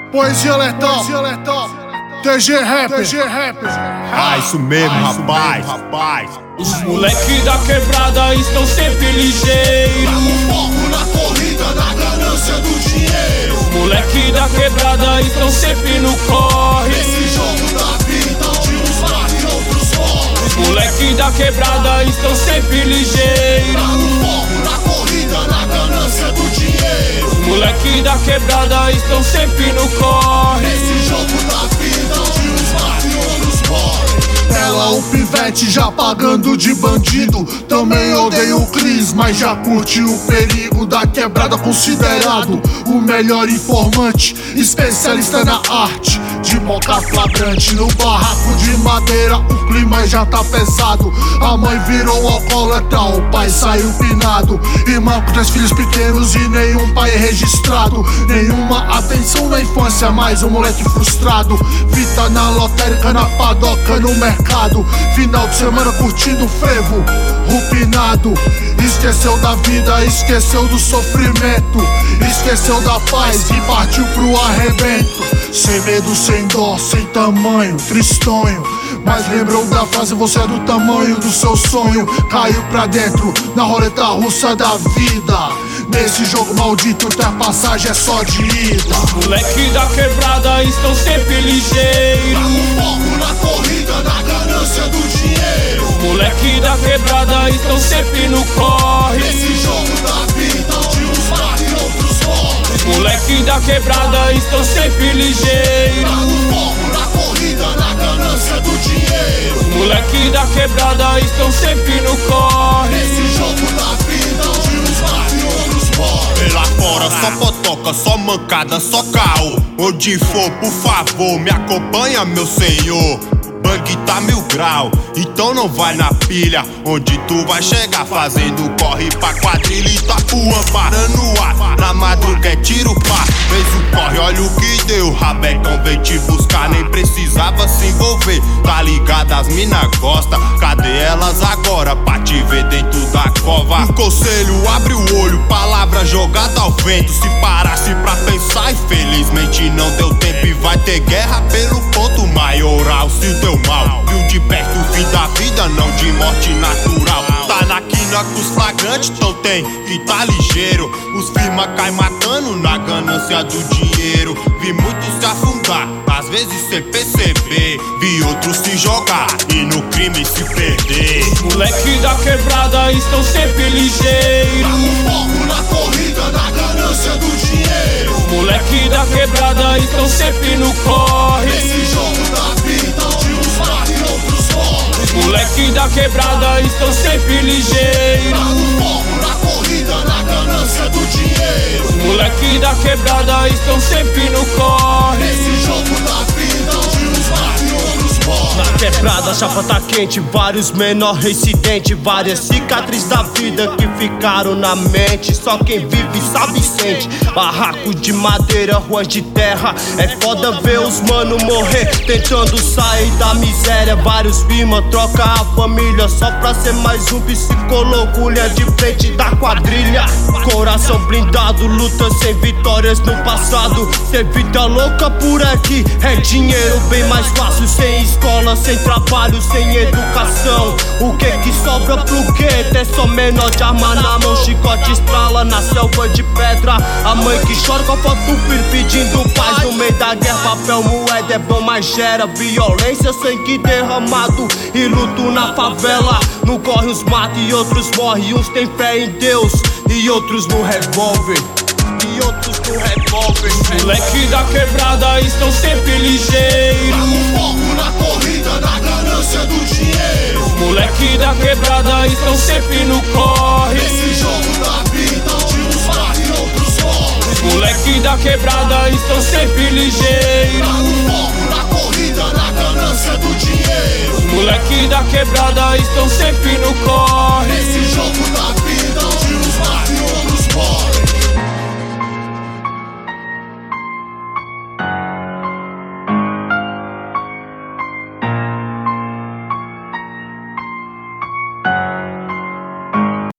Poesia letal, TG Rap. Isso mesmo, rapaz. Os moleque da quebrada estão sempre ligeiros. Com foco na corrida, na ganância do dinheiro. Os moleque da quebrada estão sempre no corre. Esse jogo da vida, onde uns matam e outros morrem. Os moleque da quebrada estão sempre ligeiros. Com foco na corrida, na ganância do dinheiro. Os moleque da quebrada estão sempre no corre. Esse jogo da vida, onde uns matam e outros morrem. Ela, o pivete, já pagando de bandido. Também odeia o Cris, mas já curte o perigo da quebrada. Considerado o melhor informante, especialista na arte de boca flagrante. No barraco de madeira o clima já tá pesado. A mãe virou alcoólatra, o pai saiu pinado. Irmã com 3 filhos pequenos e nenhum pai registrado. Nenhuma atenção na infância, mais um moleque frustrado. Fita na lotérica, na padoca, no mercado. Final de semana curtindo frevo, rupinado. Esqueceu da vida, esqueceu do sofrimento. Esqueceu da paz e partiu pro arrebento. Sem medo, sem dó, sem tamanho, tristonho. Mas lembrou da frase, você é do tamanho do seu sonho. Caiu pra dentro, na roleta russa da vida. Nesse jogo maldito, ultrapassagem é só de ida. Os moleque da quebrada estão sempre ligeiros. Com foco na corrida, na ganância do dinheiro. Os moleque da quebrada estão sempre no corre. Esse jogo da vida, onde uns matam e outros morrem. Os moleque da quebrada estão sempre ligeiros. Com foco na corrida, na ganância do dinheiro. Os moleque da quebrada estão sempre no corre. Esse jogo da vida, onde uns matam e outros morrem. Lá fora só potoca, só mancada, só caô. Onde for, por favor, me acompanha, meu senhor. Bang tá 1000 grau, então não vai na pilha. Onde tu vai chegar fazendo corre pra quadrilha. Itapuã parando no ar, na madruga é tiro pá. Fez o corre, olha o que deu. Rabecão veio te buscar, nem precisava se envolver. Tá ligado, as mina gosta, cadê elas agora? Pra te ver dentro da cova. O conselho, abre o olho, palavra jogada ao vento. Se parasse pra pensar, infelizmente não deu tempo. E vai ter guerra pelo ponto maioral. Se o teu mal viu de perto o fim da vida, não de morte natural. Tá na quina com os flagrantes, então tem que tá ligeiro. Os firma cai matando na ganância do dinheiro. Vi muitos se afundar, às vezes sem perceber. Vi outros se jogar e no crime se perder. Os moleque da quebrada estão sempre ligeiros. Com foco na corrida, na ganância do dinheiro. Os moleque da quebrada estão sempre no corre. Esse jogo da vida, onde uns matam e outros morrem. Os moleque da quebrada estão sempre ligeiros. Com foco na corrida, na ganância do dinheiro. Os moleque da quebrada estão sempre no corre. Esse jogo da vida, onde uns matam e outros morrem. Na quebrada a chapa tá quente, vários menor reincidente. Várias cicatrizes da vida que ficaram na mente. Só quem vive sabe e sente. Barraco de madeira, ruas de terra. É foda ver os mano morrer tentando sair da miséria. Vários firma troca a família só pra ser mais um psicólogo. Linha de frente da quadrilha. Coração blindado, luta sem vitórias no passado. Ter vida louca por aqui é dinheiro bem mais fácil. Sem escola, sem trabalho, sem educação. O que sobra pro gueto é só menor de arma na mão. Chicote estrala na selva de pedra. A mãe que chora com a foto do filho pedindo paz. No meio da guerra, papel moeda é bom, mas gera violência, sangue derramado e luto na favela. No corre uns matam e outros morrem. Uns tem fé em Deus e outros no revólver. Os moleque da quebrada estão sempre ligeiros. Com foco na corrida, na ganância do dinheiro. Os moleque da quebrada estão sempre no corre. Esse jogo da vida, onde uns matam e outros morrem. Os moleque da quebrada estão sempre ligeiros. Com foco na corrida, na ganância do dinheiro. Os moleque da quebrada estão sempre no corre. Esse jogo